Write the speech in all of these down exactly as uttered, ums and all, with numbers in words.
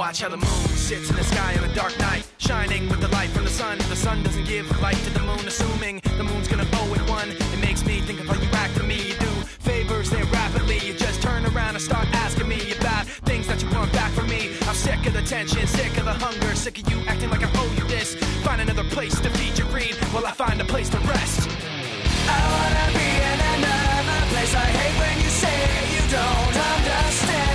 watch how the moon sits in the sky on a dark night, shining with the light from the sun. The sun doesn't give light to the moon, assuming the moon's gonna owe it one. It makes me think of how you act to me. You do favors there rapidly. You just turn around and start asking me about things that you want back from me. I'm sick of the tension, sick of the hunger, sick of you acting like I owe you this. Find another place to feed your greed while I find a place to rest. I wanna be in another place. I hate when you say you don't understand.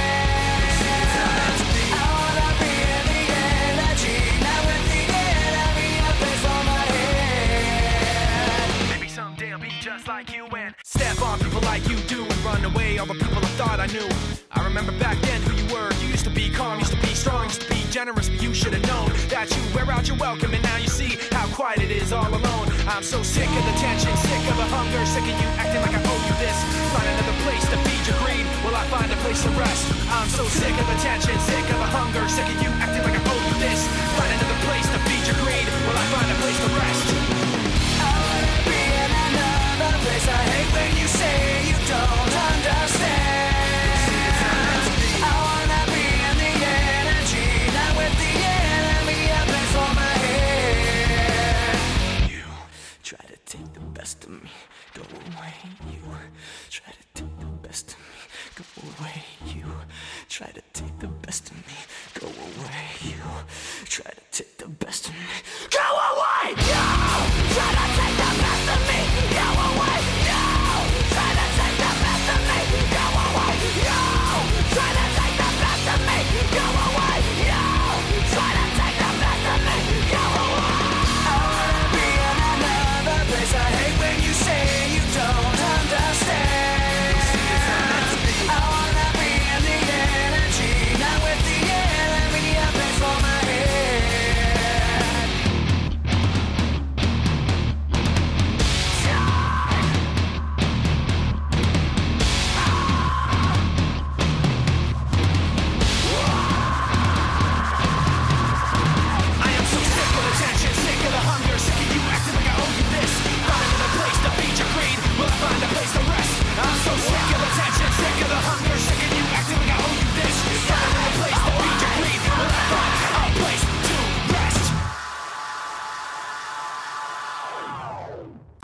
I wanna be in the energy, not with the enemy, a place for my head. Maybe someday I'll be just like you and step on people like you do and run away all the people I thought I knew. I remember back then who you were. You used to be calm, used to be strong, used to be generous, but you should have known that you wear out your welcome, and now you see how quiet it is all alone. I'm so sick of the tension, sick of the hunger, sick of you acting like I owe you this. Find another place to feed your greed while I find a place to rest. I'm so sick of the tension, sick of the hunger, sick of you acting like I owe you this. Find another place to feed your greed while I find a place to rest. I wanna be in another place. I hate when you say you don't understand. I wanna be in the energy, not with the enemy, a place for my head. You try to take the best of me, go away. You try to take the best of me, go away. You try to take the best of me, go away. You try to take the best of me, go away.